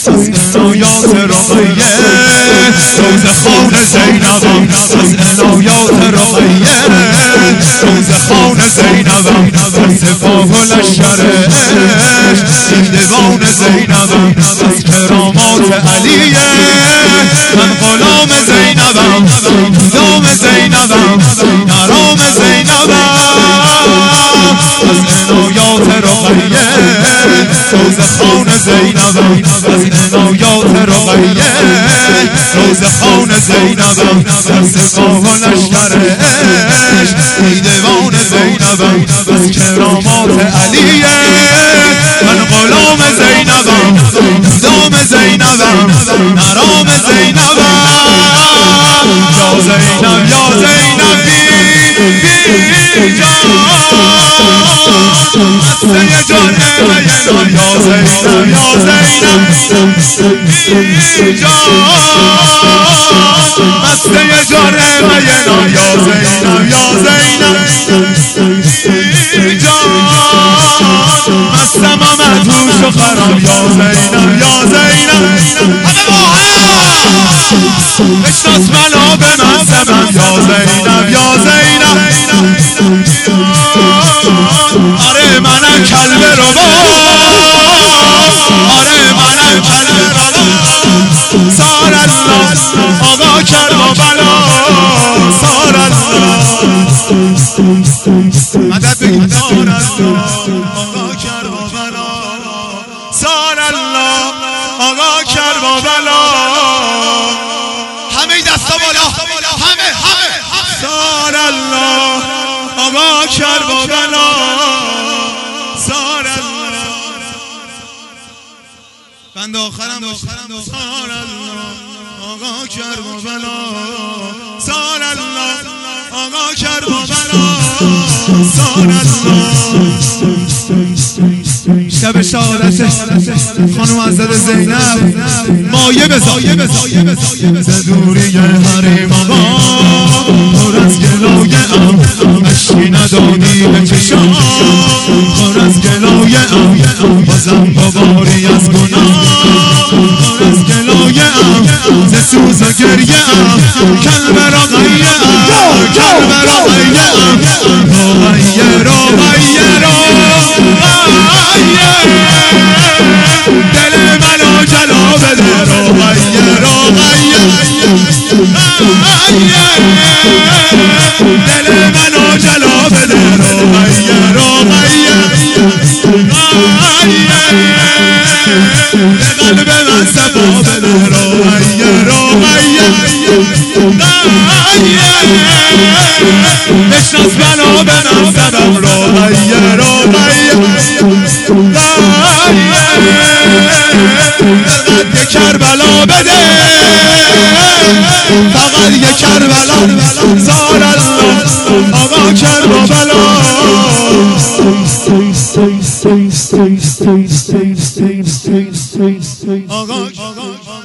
از عنایات رقیه روز خان زینبم از عنایات رقیه روز خان زینبم از سپاه و لشکرش دیدبان زینبم از کرامات علیه من غلام زینبم دام زینبم نرام زینبم از عنایات رقیه روز خان زینبم از عنایات رقیه روز خان زینبم از سپاه و لشکرش دیدبان زینبم از کرامات علیه من غلام زینبم دام زینبم نرام زینبم یا زینب یا زینب بی جان مسته جان مینا یا زینب یا زینب بی جان مسته جان مینا یا زینب یا زینب بی جان مستم مدهوش و خراب یا زینب یا زینب بشناس منو به منصبم یا زینب یا زینب آره منم کلب ربا آره منم کلب ربا سار الله آقا کرب و بلا سار الله مدد بگید سار الله آقا کرب و بلا سار الله آقا کرب و بلا همه دستا بالا همه سار الله آقا کرب و بلا سار الله بند آخرم سار الله آقا کرب و بلا سار الله آقا کرب و بلا سار الله شب شهادت خانم حضرت زینب مایه بزار ز دوری حریم آقا پر از گلایه ام اشکی ندادی به چشام پر از گلایه ام بازم باباری از گناه پر از گلایه ام ز سوز و گریه ام کلب رقیه ام کلب رقیه ام رقیه دل منو جلا بده رقیه دل منو جلا بده رقیه به قلب من صفا بده رقیه بشناس منو به منصبم رقیه فقط یک کربلا بده فقط یک کربلا زار الله آقا کرب و بلا آقا